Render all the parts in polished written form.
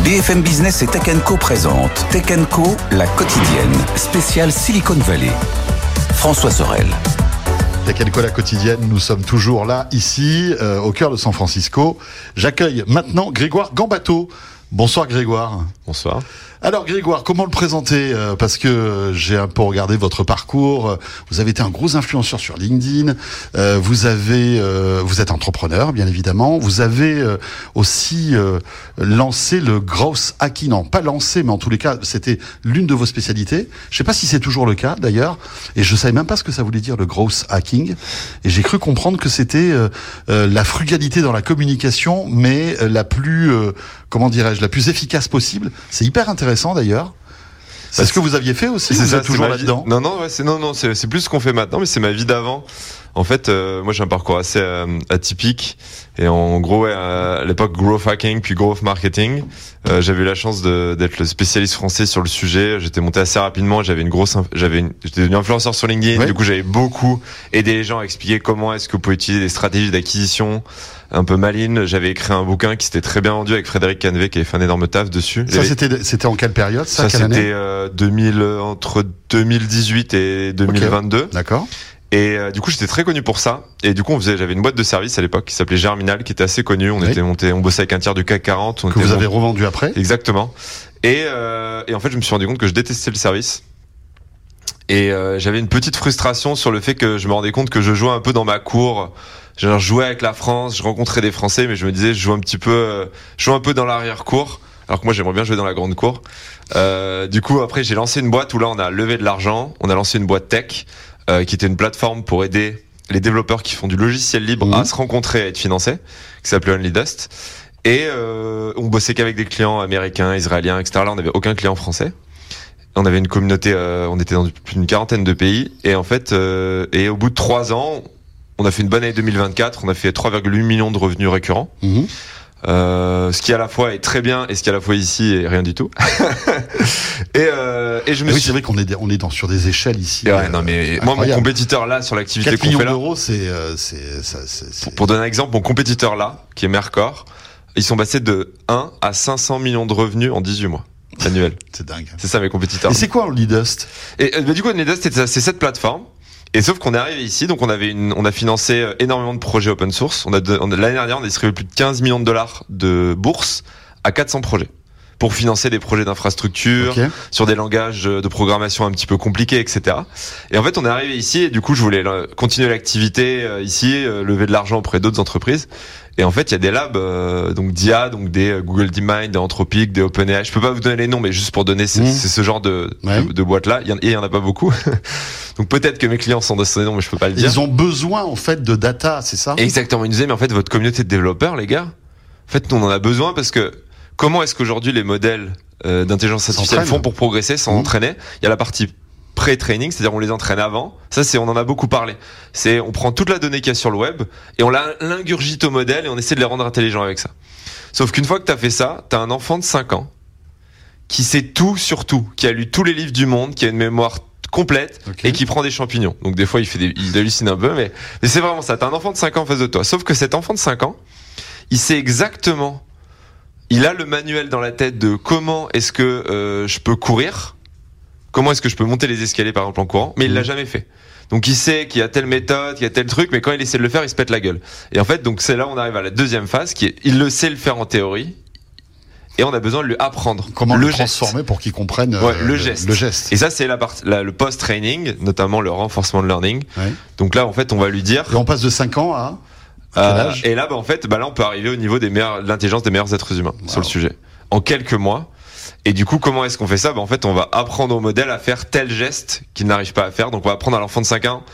BFM Business et Tech Co présente Tech Co, la quotidienne, spéciale Silicon Valley. François Sorel. Tech Co, la quotidienne, nous sommes toujours là, ici, au cœur de San Francisco. J'accueille maintenant Grégoire Gambato. Bonsoir Grégoire. Bonsoir. Alors Grégoire, comment le présenter ? Parce que j'ai un peu regardé votre parcours. Vous avez été un gros influenceur sur LinkedIn. Vous êtes entrepreneur, bien évidemment. Vous avez aussi lancé le growth hacking. Non, pas lancé, mais en tous les cas, c'était l'une de vos spécialités. Je sais pas si c'est toujours le cas, d'ailleurs. Et je savais même pas ce que ça voulait dire, le growth hacking. Et j'ai cru comprendre que c'était la frugalité dans la communication, mais la plus, la plus efficace possible. C'est hyper intéressant d'ailleurs. C'est ce que vous aviez fait aussi. Vous êtes toujours là-dedans. C'est plus ce qu'on fait maintenant, mais c'est ma vie d'avant. En fait, moi j'ai un parcours assez atypique et en gros à l'époque growth hacking puis growth marketing, j'avais eu la chance d'être le spécialiste français sur le sujet. J'étais monté assez rapidement, j'étais devenu influenceur sur LinkedIn. Oui. Du coup, j'avais beaucoup aidé les gens à expliquer comment est-ce que vous pouvez utiliser des stratégies d'acquisition un peu malines. J'avais écrit un bouquin qui s'était très bien vendu avec Frédéric Canvet qui avait fait un énorme taf dessus. Ça c'était en quelle période ça quelle c'était entre 2018 et 2022. Okay. D'accord. Et du coup, j'étais très connu pour ça. Et du coup, j'avais une boîte de service à l'époque qui s'appelait Germinal, qui était assez connue. On bossait avec un tiers du CAC 40. Que vous avez revendu après. Exactement. Et en fait, je me suis rendu compte que je détestais le service. Et j'avais une petite frustration sur le fait que je me rendais compte que je jouais un peu dans ma cour. Je jouais avec la France, je rencontrais des Français, mais je me disais, je joue un peu dans l'arrière-cour. Alors que moi, j'aimerais bien jouer dans la grande cour. Du coup, après, j'ai lancé une boîte où là, on a levé de l'argent. On a lancé une boîte tech. Qui était une plateforme pour aider les développeurs qui font du logiciel libre à se rencontrer et à être financés, qui s'appelait Only Dust. Et on bossait qu'avec des clients américains, israéliens, etc. Là, on n'avait aucun client français. On avait une communauté, on était dans plus d'une quarantaine de pays. Et en fait, et au bout de 3 ans, on a fait une bonne année 2024. On a fait 3,8 millions de revenus récurrents. Ce qui à la fois est très bien et ce qui à la fois ici est rien du tout. et je me suis... c'est vrai qu'on est sur des échelles ici. Ouais, non mais moi mon compétiteur là sur l'activité qu'on fait là. 4 millions d'euros, c'est pour donner un exemple, mon compétiteur là qui est Mercor, ils sont passés de 1 à 500 millions de revenus en 18 mois annuels. C'est dingue. C'est ça mes compétiteurs. Et c'est quoi Only Dust ? Et du coup Only Dust c'est cette plateforme. Et sauf qu'on est arrivé ici, donc on a financé énormément de projets open source. L'année dernière, on a distribué plus de 15 millions de dollars de bourse à 400 projets pour financer des projets d'infrastructure, sur des langages de programmation un petit peu compliqués, etc. Et en fait, on est arrivé ici et du coup, je voulais continuer l'activité ici, lever de l'argent auprès d'autres entreprises. Et en fait, il y a des labs, donc d'IA, donc des Google DeepMind, des Anthropic, des OpenAI. Je peux pas vous donner les noms, mais juste pour donner, c'est ce genre de boîtes-là. Et il y en a pas beaucoup. Donc peut-être que mes clients sont de ce nom, mais je peux pas le dire. Ils ont besoin, en fait, de data, c'est ça ? Exactement. Ils nous disaient, mais en fait, votre communauté de développeurs, les gars, en fait, nous, on en a besoin parce que comment est-ce qu'aujourd'hui les modèles d'intelligence artificielle font pour progresser sans entraîner ? Il y a la partie pré-training, c'est-à-dire on les entraîne avant. Ça, on en a beaucoup parlé. On prend toute la donnée qu'il y a sur le web et on l'ingurgite au modèle et on essaie de les rendre intelligents avec ça. Sauf qu'une fois que t'as fait ça, t'as un enfant de 5 ans qui sait tout sur tout, qui a lu tous les livres du monde, qui a une mémoire complète et qui prend des champignons. Donc des fois, il hallucine un peu, mais c'est vraiment ça. T'as un enfant de 5 ans en face de toi. Sauf que cet enfant de 5 ans, il sait exactement, il a le manuel dans la tête de comment est-ce que je peux courir, comment est-ce que je peux monter les escaliers par exemple en courant, mais il l'a jamais fait. Donc il sait qu'il y a telle méthode, qu'il y a tel truc, mais quand il essaie de le faire, il se pète la gueule. Et en fait, donc c'est là où on arrive à la deuxième phase, qui est, il le sait le faire en théorie, et on a besoin de lui apprendre. Comment le transformer pour qu'il comprenne le geste. Et ça, c'est le post-training, notamment le renforcement de learning. Ouais. Donc là, en fait, on va lui dire... Et on passe de 5 ans à quel âge ? Et là, en fait, là, on peut arriver au niveau de l'intelligence des meilleurs êtres humains sur le sujet. En quelques mois. Et du coup, comment est-ce qu'on fait ça ? En fait, on va apprendre au modèle à faire tel geste qu'il n'arrive pas à faire. Donc, on va apprendre à l'enfant de 5 ans,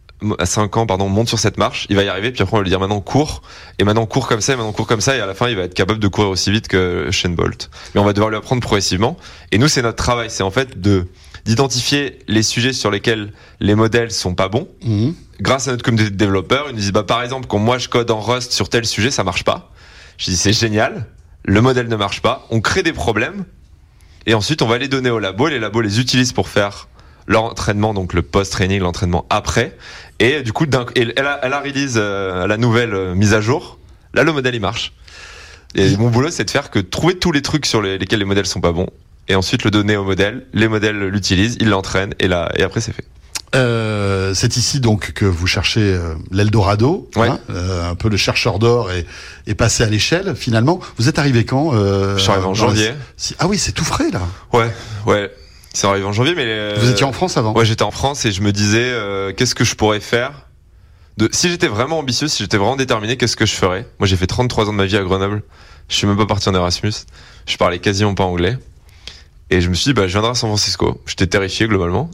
monte sur cette marche, il va y arriver, puis après, on va lui dire maintenant cours, et maintenant cours comme ça, et maintenant cours comme ça, et à la fin, il va être capable de courir aussi vite que Usain Bolt. Mais on va devoir lui apprendre progressivement. Et nous, c'est notre travail, c'est en fait d'identifier les sujets sur lesquels les modèles sont pas bons. Grâce à notre communauté de développeurs, ils nous disent, par exemple, quand moi je code en Rust sur tel sujet, ça marche pas. Je dis, c'est génial, le modèle ne marche pas, on crée des problèmes, et ensuite on va les donner au labo, les labos les utilisent pour faire l'entraînement, donc le post-training, l'entraînement après, et du coup, elle a release la nouvelle mise à jour, là le modèle il marche. Et mon boulot, c'est de faire que trouver tous les trucs sur lesquels les modèles sont pas bons, et ensuite le donner au modèle. Les modèles l'utilisent, ils l'entraînent, et après c'est fait. C'est ici donc que vous cherchez l'Eldorado, ouais. Un peu le chercheur d'or et passer à l'échelle finalement. Vous êtes arrivé quand Je suis arrivé en janvier. Ah oui, c'est tout frais là. Ouais. C'est arrivé en janvier, mais vous étiez en France avant. Ouais, j'étais en France et je me disais qu'est-ce que je pourrais faire si j'étais vraiment ambitieux, si j'étais vraiment déterminé, qu'est-ce que je ferais. Moi, j'ai fait 33 ans de ma vie à Grenoble. Je suis même pas parti en Erasmus. Je parlais quasiment pas anglais. Et je me suis dit, je viendrai à San Francisco. J'étais terrifié globalement.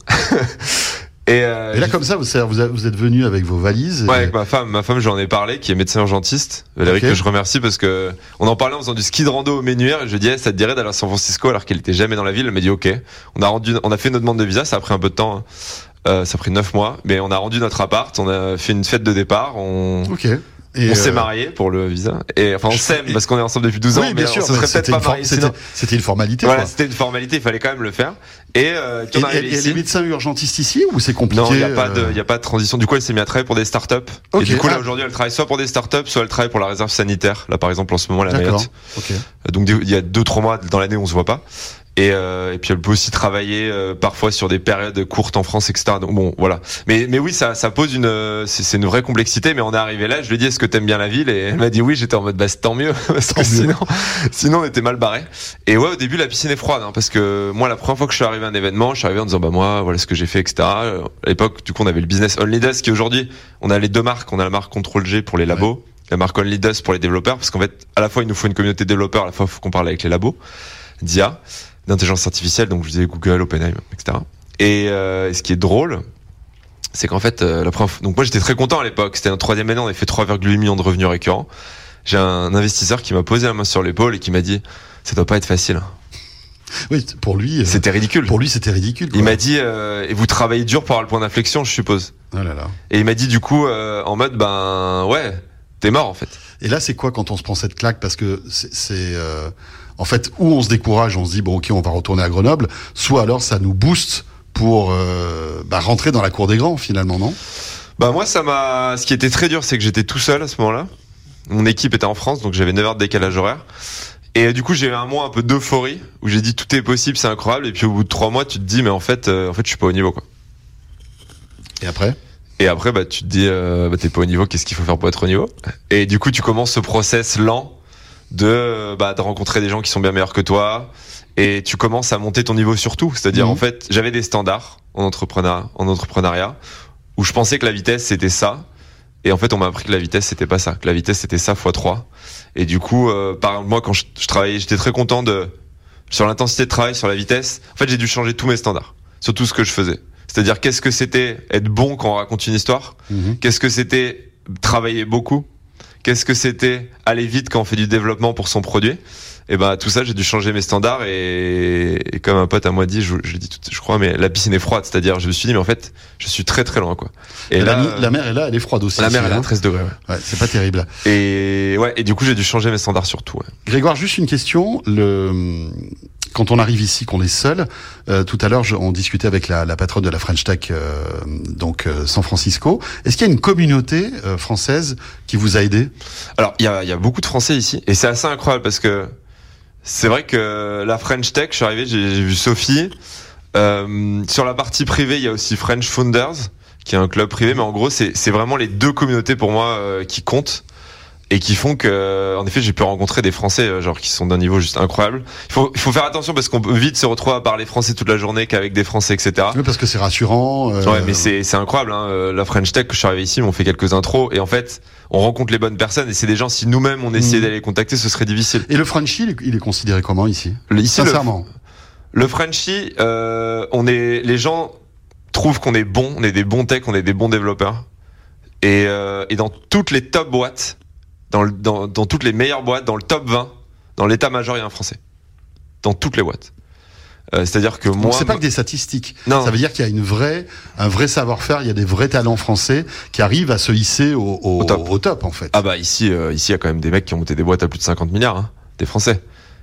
Et là, comme ça, vous êtes venu avec vos valises. Ouais, avec ma femme, j'en ai parlé, qui est médecin urgentiste, Valérie, que je remercie parce que on en parlait en faisant du ski de rando au Ménuire, et je lui dis, ça te dirait d'aller à San Francisco alors qu'elle était jamais dans la ville. Elle m'a dit, ok. On a fait notre demande de visa, ça a pris un peu de temps, ça a pris 9 mois, mais on a rendu notre appart, on a fait une fête de départ, on s'est mariés pour le visa. Et enfin, on s'aime parce qu'on est ensemble depuis 12 ans, mais sûr, on se serait peut-être pas mariés. C'était une formalité. Voilà, c'était une formalité, il fallait quand même le faire. Et les médecins urgentistes ici, ou c'est compliqué? Non, il y a pas de transition. Du coup, elle s'est mise à travailler pour des startups. Okay. Et du coup, là, aujourd'hui, elle travaille soit pour des startups, soit elle travaille pour la réserve sanitaire. Là, par exemple, en ce moment, la Mayotte. Okay. Donc, il y a 2-3 mois dans l'année où on se voit pas. Et puis elle peut aussi travailler parfois sur des périodes courtes en France, etc. Donc bon, voilà. Mais oui, ça pose c'est une vraie complexité. Mais on est arrivé là, je lui ai dit, est-ce que t'aimes bien la ville? Et elle m'a dit oui. J'étais en mode c'est tant mieux parce que sinon on était mal barré. Et ouais, au début la piscine est froide, parce que moi la première fois que je suis arrivé à un événement, je suis arrivé en disant moi voilà ce que j'ai fait, etc. À l'époque, du coup, on avait le business Only Desk, qui aujourd'hui on a les deux marques. On a la marque Control G pour les labos, la marque Only Desk pour les développeurs, parce qu'en fait à la fois il nous faut une communauté de développeurs, à la fois il faut qu'on parle avec les labos d'IA, d'intelligence artificielle, donc je disais Google, OpenAI, etc. Et ce qui est drôle, c'est qu'en fait, donc moi j'étais très content à l'époque, c'était notre 3e année, on avait fait 3,8 millions de revenus récurrents. J'ai un investisseur qui m'a posé la main sur l'épaule et qui m'a dit, ça doit pas être facile. Oui, pour lui, c'était ridicule. Pour lui, c'était ridicule. Il m'a dit, et vous travaillez dur pour avoir le point d'inflexion, je suppose. Oh là là. Et il m'a dit du coup, en mode, ouais, t'es mort en fait. Et là, c'est quoi quand on se prend cette claque? Parce que en fait, où on se décourage, on se dit bon ok, on va retourner à Grenoble, soit alors ça nous booste pour rentrer dans la cour des grands finalement, non? Moi, ce qui était très dur, c'est que j'étais tout seul à ce moment-là. Mon équipe était en France, donc j'avais 9 heures de décalage horaire. Et du coup, j'ai eu un mois un peu d'euphorie où j'ai dit tout est possible, c'est incroyable. Et puis au bout de 3 mois, tu te dis mais en fait, je suis pas au niveau, quoi. Et après, tu te dis t'es pas au niveau, qu'est-ce qu'il faut faire pour être au niveau? Et du coup, tu commences ce process lent de rencontrer des gens qui sont bien meilleurs que toi, et tu commences à monter ton niveau sur tout. C'est-à-dire en fait, j'avais des standards en entrepreneuriat où je pensais que la vitesse c'était ça, et en fait on m'a appris que la vitesse c'était pas ça, que la vitesse c'était ça x3. Et du coup moi quand je travaillais, j'étais très content sur l'intensité de travail, sur la vitesse. En fait, j'ai dû changer tous mes standards sur tout ce que je faisais. C'est-à-dire qu'est-ce que c'était être bon quand on raconte une histoire, qu'est-ce que c'était travailler beaucoup, qu'est-ce que c'était aller vite quand on fait du développement pour son produit. Et tout ça, j'ai dû changer mes standards, et comme un pote à moi dit, je dis tout, je crois, mais la piscine est froide. C'est-à-dire, je me suis dit, mais en fait, je suis très très loin, quoi. Et là, la mer est là, elle est froide aussi. La mer est là, 13 degrés. Ouais, c'est pas terrible. Et du coup, j'ai dû changer mes standards surtout. Ouais. Grégoire, juste une question. Quand on arrive ici, qu'on est seul, tout à l'heure, on discutait avec la patronne de la French Tech, San Francisco. Est-ce qu'il y a une communauté française qui vous a aidé? Alors, il y a beaucoup de Français ici, et c'est assez incroyable parce que c'est vrai que la French Tech, je suis arrivé, j'ai vu Sophie. Sur la partie privée, il y a aussi French Founders, qui est un club privé, mais en gros, c'est vraiment les deux communautés pour moi qui comptent. Et qui font que, en effet, j'ai pu rencontrer des Français, qui sont d'un niveau juste incroyable. Il faut faire attention parce qu'on peut vite se retrouver à parler français toute la journée qu'avec des Français, etc. Oui, parce que c'est rassurant. Ouais, mais c'est incroyable, La French Tech, quand je suis arrivé ici, on fait quelques intros, et en fait, on rencontre les bonnes personnes, et c'est des gens, si nous-mêmes on essayait d'aller les contacter, ce serait difficile. Et le Frenchie, il est considéré comment ici? Sincèrement. Le Frenchie, les gens trouvent qu'on est bon, on est des bons techs, on est des bons développeurs. Et dans toutes les top boîtes, dans toutes les meilleures boîtes, dans le top 20, dans l'état-major, il y a un Français. Dans toutes les boîtes. C'est-à-dire que moi... Donc c'est pas que des statistiques. Non. Ça veut dire qu'il y a un vrai savoir-faire, il y a des vrais talents français qui arrivent à se hisser au top, en fait. Ici, il y a quand même des mecs qui ont monté des boîtes à plus de 50 milliards, des Français.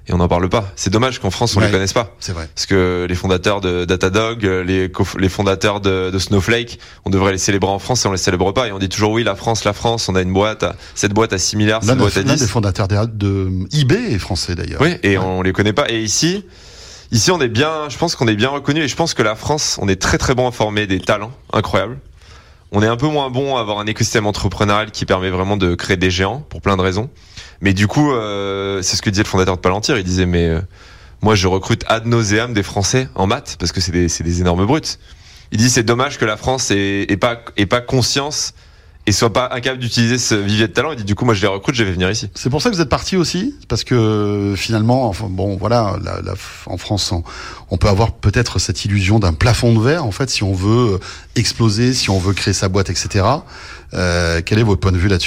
Et on n'en parle pas. C'est dommage qu'en France on les connaisse pas. C'est vrai. Parce que les fondateurs de Datadog, les fondateurs de Snowflake, on devrait les célébrer en France et on les célèbre pas. Et on dit toujours oui, la France, on a une boîte, cette boîte à 6 milliards, cette boîte à 10. L'un des fondateurs de eBay est français d'ailleurs. Oui, et on les connaît pas. Et ici on est bien, je pense qu'on est bien reconnu et je pense que la France, on est très très bon à former des talents incroyables. On est un peu moins bon à avoir un écosystème entrepreneurial qui permet vraiment de créer des géants pour plein de raisons. Mais du coup, c'est ce que disait le fondateur de Palantir. Il disait, mais moi, je recrute ad nauseam des Français en maths parce que c'est des énormes brutes. Il dit, c'est dommage que la France ait pas conscience et soit pas incapable d'utiliser ce vivier de talent. Il dit, du coup, moi, je les recrute, je vais venir ici. C'est pour ça que vous êtes parti aussi, parce que finalement, enfin, bon, voilà, en France, on peut avoir peut-être cette illusion d'un plafond de verre, en fait, si on veut exploser, si on veut créer sa boîte, etc. Quel est votre point de vue là-dessus ?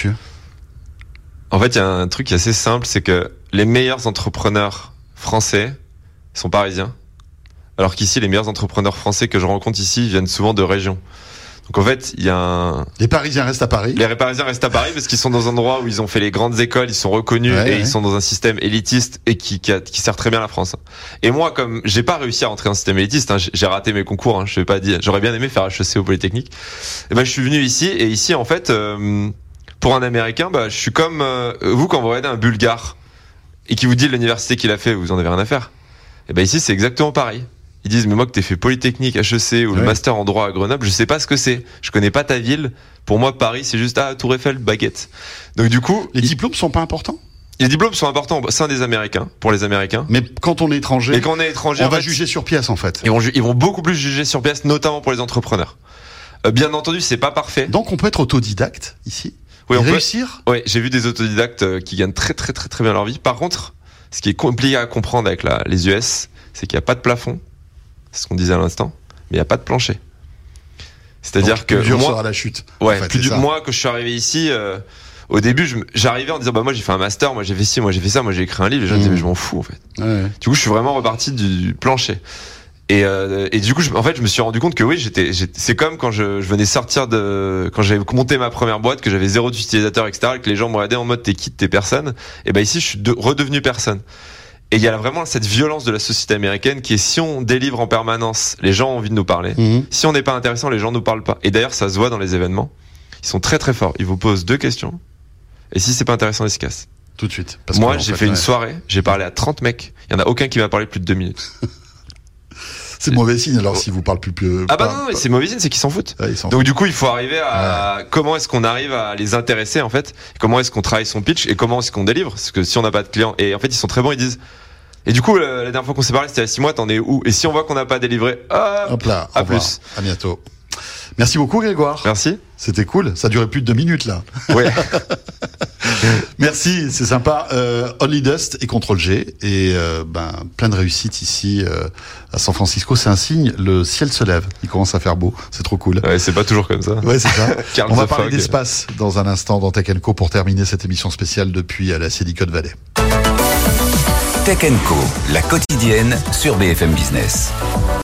En fait, il y a un truc qui est assez simple, c'est que les meilleurs entrepreneurs français sont parisiens, alors qu'ici, les meilleurs entrepreneurs français que je rencontre ici viennent souvent de régions. Donc en fait, il y a Les Parisiens restent à Paris. Les Parisiens restent à Paris parce qu'ils sont dans un endroit où ils ont fait les grandes écoles, ils sont reconnus ils sont dans un système élitiste et qui sert très bien la France. Et moi, comme j'ai pas réussi à rentrer dans un système élitiste, j'ai raté mes concours, je vais pas dire, j'aurais bien aimé faire HEC au Polytechnique. Et ben je suis venu ici et ici en fait, pour un Américain, je suis comme vous quand vous regardez un Bulgare et qui vous dit l'université qu'il a fait, vous en avez rien à faire. Et ben ici c'est exactement pareil. Ils disent, mais moi que t'aies fait Polytechnique, HEC ou le master en droit à Grenoble, je sais pas ce que c'est. Je connais pas ta ville. Pour moi, Paris, c'est juste, Tour Eiffel, baguette. Donc du coup... Les diplômes sont pas importants ? Les diplômes sont importants au sein des Américains, pour les Américains. Mais quand on est étranger, on va juger sur pièce en fait. Ils vont beaucoup plus juger sur pièce, notamment pour les entrepreneurs. Bien entendu, c'est pas parfait. Donc on peut être autodidacte ici ? Oui, et réussir ? Oui, j'ai vu des autodidactes qui gagnent très très très très bien leur vie. Par contre, ce qui est compliqué à comprendre avec les US, c'est qu'il n'y a pas de plafond. C'est ce qu'on disait à l'instant, mais il n'y a pas de plancher. C'est-à-dire que plus dur sera la chute. Ouais, en fait, moi, quand je suis arrivé ici, au début, j'arrivais en disant, moi, j'ai fait un master, moi, j'ai fait ci, moi, j'ai fait ça, moi, j'ai écrit un livre. Les gens disaient, mais je m'en fous, en fait. Ouais. Du coup, je suis vraiment reparti du plancher. Et du coup, en fait, je me suis rendu compte que oui, c'est comme quand je venais sortir quand j'avais monté ma première boîte, que j'avais 0 utilisateurs, etc., et que les gens me regardaient en mode, t'es qui, t'es personne. Et ben ici, je suis redevenu personne. Et il y a vraiment cette violence de la société américaine qui est, si on délivre en permanence, les gens ont envie de nous parler. Si on n'est pas intéressant, les gens nous parlent pas. Et d'ailleurs, ça se voit dans les événements. Ils sont très très forts. Ils vous posent 2 questions. Et si c'est pas intéressant, ils se cassent. Tout de suite. Moi, j'ai fait une soirée, j'ai parlé à 30 mecs. Il y en a aucun qui m'a parlé plus de 2 minutes. C'est mauvais signe alors s'ils vous parlent plus. Non, c'est mauvais signe, c'est qu'ils s'en foutent. Ouais, donc du coup, il faut arriver à comment est-ce qu'on arrive à les intéresser en fait, comment est-ce qu'on travaille son pitch et comment est-ce qu'on délivre. Parce que si on n'a pas de clients, et en fait ils sont très bons, ils disent. Et du coup, la dernière fois qu'on s'est parlé, c'était il y a 6 mois, t'en es où? Et si on voit qu'on n'a pas délivré, hop là, à plus. À bientôt. Merci beaucoup Grégoire. Merci. C'était cool, ça durait plus de 2 minutes là. Ouais. Merci, c'est sympa. Only Dust et Ctrl G et plein de réussite ici à San Francisco. C'est un signe, le ciel se lève. Il commence à faire beau, c'est trop cool. Ouais, c'est pas toujours comme ça. Ouais, c'est ça. On va parler d'espace dans un instant dans Tech & Co pour terminer cette émission spéciale depuis la Silicon Valley. Tech & Co, la quotidienne sur BFM Business.